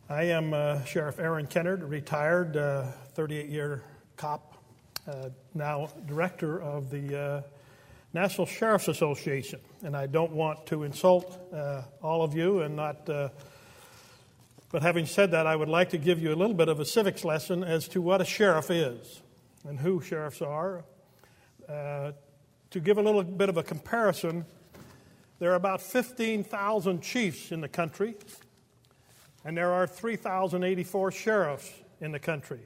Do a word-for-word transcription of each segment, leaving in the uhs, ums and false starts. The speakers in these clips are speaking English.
I am uh, Sheriff Aaron Kennard, retired uh, thirty-eight-year cop, uh, now director of the uh, National Sheriff's Association. And I don't want to insult uh, all of you, and not. Uh, but having said that, I would like to give you a little bit of a civics lesson as to what a sheriff is and who sheriffs are. Uh, to give a little bit of a comparison, there are about fifteen thousand chiefs in the country. And there are three thousand eighty-four sheriffs in the country.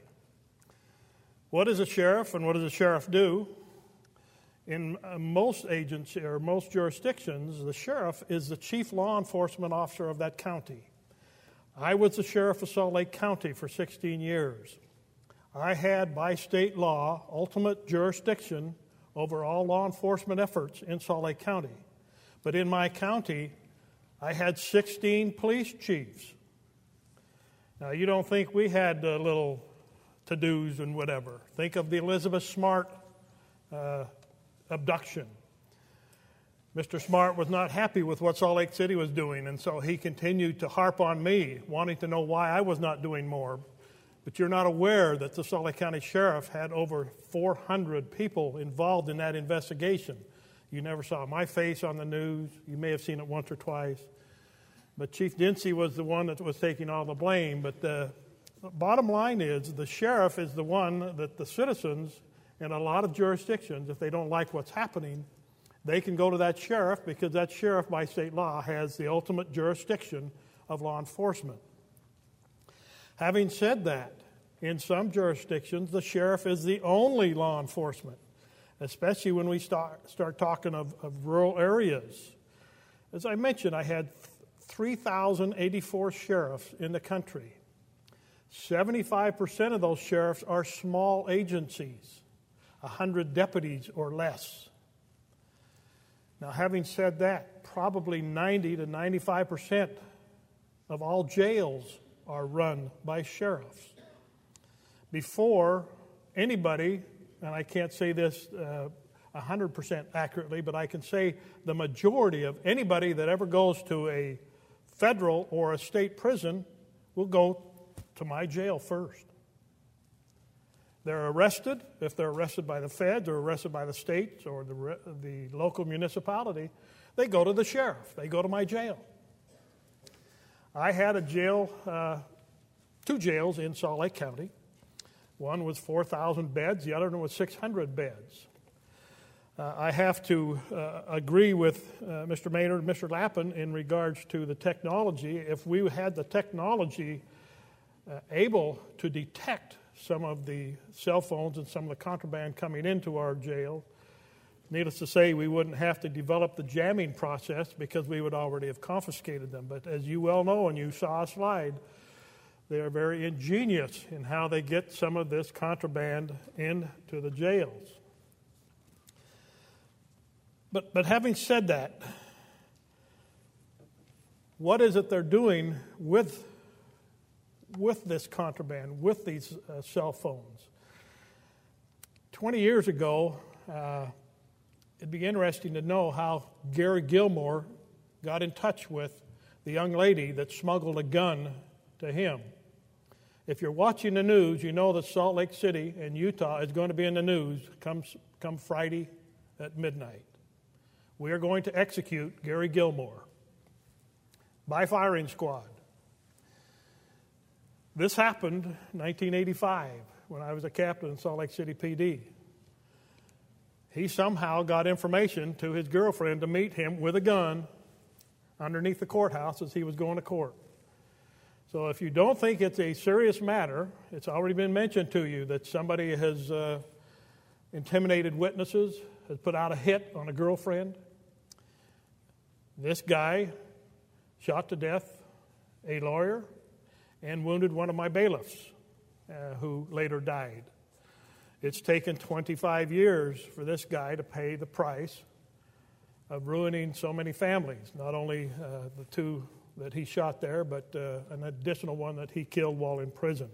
What is a sheriff and what does a sheriff do? In uh, most agencies or most jurisdictions, the sheriff is the chief law enforcement officer of that county. I was the sheriff of Salt Lake County for sixteen years. I had, by state law, ultimate jurisdiction over all law enforcement efforts in Salt Lake County. But in my county, I had sixteen police chiefs. Now, you don't think we had uh, little to-dos and whatever. Think of the Elizabeth Smart uh, abduction. Mister Smart was not happy with what Salt Lake City was doing, and so he continued to harp on me, wanting to know why I was not doing more. But you're not aware that the Salt Lake County Sheriff had over four hundred people involved in that investigation. You never saw my face on the news. You may have seen it once or twice. But Chief Dincy was the one that was taking all the blame. But the bottom line is the sheriff is the one that the citizens in a lot of jurisdictions, if they don't like what's happening, they can go to that sheriff because that sheriff by state law has the ultimate jurisdiction of law enforcement. Having said that, in some jurisdictions, the sheriff is the only law enforcement, especially when we start, start talking of, of rural areas. As I mentioned, I had three thousand eighty-four sheriffs in the country. seventy-five percent of those sheriffs are small agencies, one hundred deputies or less. Now, having said that, probably ninety to ninety-five percent of all jails are run by sheriffs. Before anybody, and I can't say this uh, one hundred percent accurately, but I can say the majority of anybody that ever goes to a federal or a state prison will go to my jail first. They're arrested. If they're arrested by the feds or arrested by the state or the, the local municipality, they go to the sheriff. They go to my jail. I had a jail, uh, two jails in Salt Lake County. One was four thousand beds. The other one was six hundred beds. Uh, I have to uh, agree with uh, Mister Maynard and Mister Lappin in regards to the technology. If we had the technology uh, able to detect some of the cell phones and some of the contraband coming into our jail, needless to say, we wouldn't have to develop the jamming process because we would already have confiscated them. But as you well know, and you saw a slide, they are very ingenious in how they get some of this contraband into the jails. But but having said that, what is it they're doing with, with this contraband, with these uh, cell phones? Twenty years ago, uh, it'd be interesting to know how Gary Gilmore got in touch with the young lady that smuggled a gun to him. If you're watching the news, you know that Salt Lake City and Utah is going to be in the news come, come Friday at midnight. We are going to execute Gary Gilmore by firing squad. This happened in nineteen eighty-five when I was a captain in Salt Lake City P D. He somehow got information to his girlfriend to meet him with a gun underneath the courthouse as he was going to court. So if you don't think it's a serious matter, it's already been mentioned to you that somebody has uh, intimidated witnesses, has put out a hit on a girlfriend. This guy shot to death a lawyer and wounded one of my bailiffs, uh, who later died. It's taken twenty-five years for this guy to pay the price of ruining so many families, not only uh, the two that he shot there, but uh, an additional one that he killed while in prison.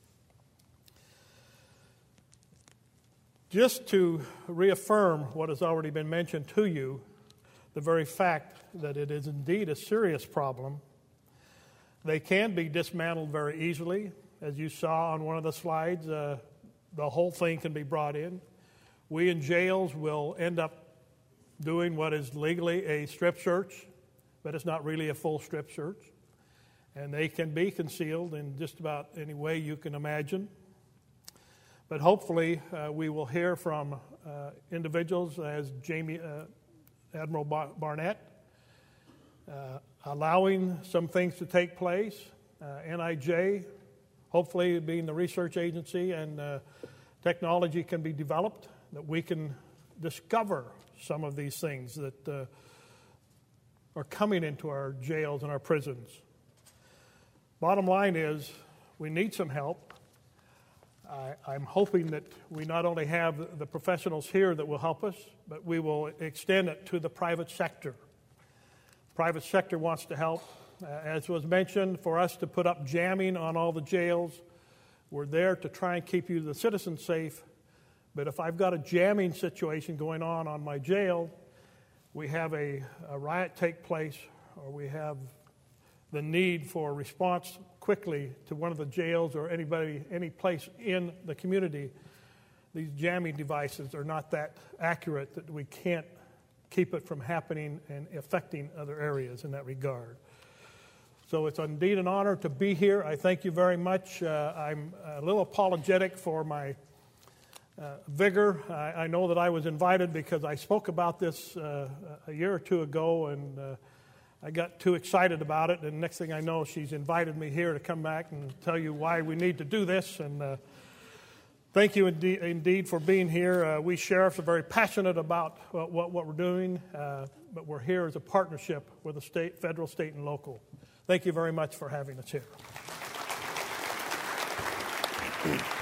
Just to reaffirm what has already been mentioned to you, the very fact that it is indeed a serious problem, They can be dismantled very easily. As you saw on one of the slides, uh, the whole thing can be brought in. We in jails will end up doing what is legally a strip search, but it's not really a full strip search. And they can be concealed in just about any way you can imagine. But hopefully uh, we will hear from uh, individuals as Jamie, uh, Admiral Bar- Barnett, uh, allowing some things to take place. Uh, N I J, hopefully being the research agency, and uh, technology can be developed that we can discover some of these things that uh, are coming into our jails and our prisons. Bottom line is we need some help. I, I'm hoping that we not only have the professionals here that will help us, but we will extend it to the private sector. Private sector wants to help. Uh, as was mentioned, for us to put up jamming on all the jails, we're there to try and keep you, the citizens, safe. But if I've got a jamming situation going on on my jail, we have a, a riot take place, or we have the need for a response quickly to one of the jails or anybody, any place in the community, these jamming devices are not that accurate that we can't keep it from happening and affecting other areas in that regard. So it's indeed an honor to be here. I thank you very much. Uh, I'm a little apologetic for my uh, vigor. I, I know that I was invited because I spoke about this uh, a year or two ago, and uh, I got too excited about it, and next thing I know, she's invited me here to come back and tell you why we need to do this. And uh, thank you indeed, indeed for being here. Uh, we sheriffs are very passionate about what, what, what we're doing, uh, but we're here as a partnership with the state, federal, state, and local. Thank you very much for having us here.